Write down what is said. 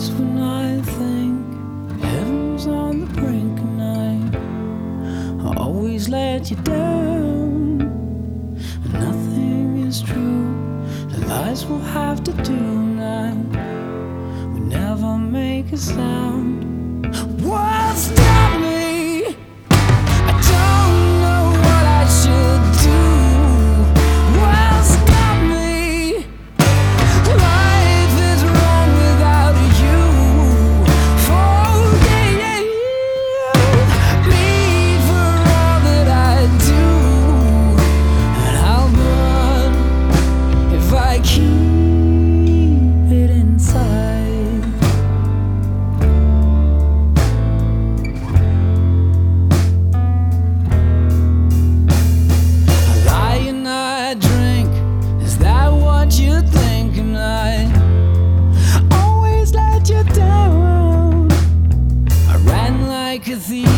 Just when I think heaven's on the brink of night, I always let you down. Nothing is true, the lies we'll have to do now. We never make a sound. What stop me? I don't know what I should do. What stop me? Life is wrong without you. Forgive me for all that I do, and I'll burn if I keep it inside. You thinking I always let you down. I ran like a thief.